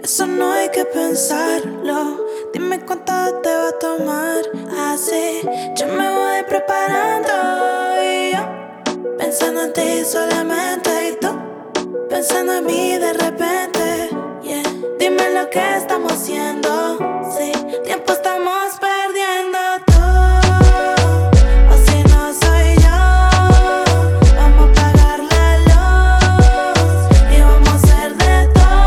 Eso no hay que pensarlo. Dime cuánto te va a tomar. Así yo me voy preparando. Y yo pensando en ti solamente. Y tú pensando en mí de repente. Yeah. Dime lo que estamos haciendo. Sí, tiempo estamos perdiendo. Tú o si no soy yo. Vamos a apagar la luz y vamos a hacer de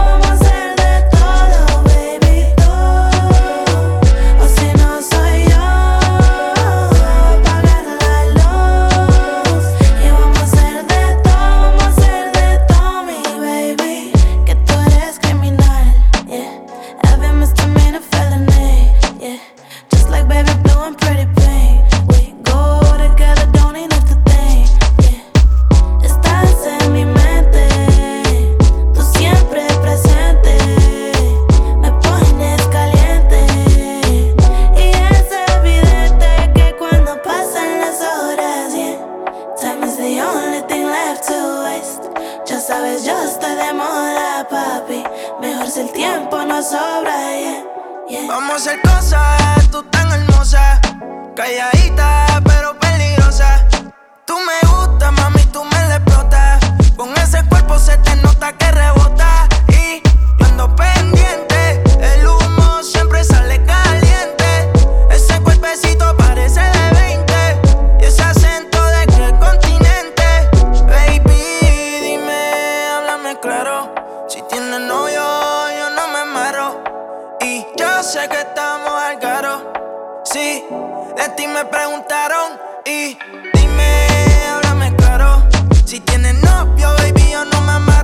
todo, baby. Tú o si no soy yo. Apagar la luz y vamos a hacer de todo, mi baby. Que tú eres criminal, yeah. Every misdemeanor felony, yeah. Just like baby blue and pretty pink. We go together, don't need to think, yeah. Estás en mi mente, tú siempre presente. Me pones caliente y es evidente que cuando pasan las horas, yeah. Time is the only thing left to waste. Ya sabes, yo estoy de moda, papi. Mejor si el tiempo no sobra, yeah, yeah. Vamos a hacer cosas, tú tan hermosa, calladita pero peligrosa. Tú me gustas, mami, tú me la explotas. Con ese cuerpo se te nota que rebota. Y yo ando pendiente, el humo siempre sale caliente. Ese cuerpecito parece de 20 y ese acento de qué continente. Baby, dime, háblame claro. Si tienes novio, yo no me amarro. Y yo sé que estamos al caro. Sí, de ti me preguntaron. Y dime, háblame claro. Si tienes novio, baby, yo no me amarro.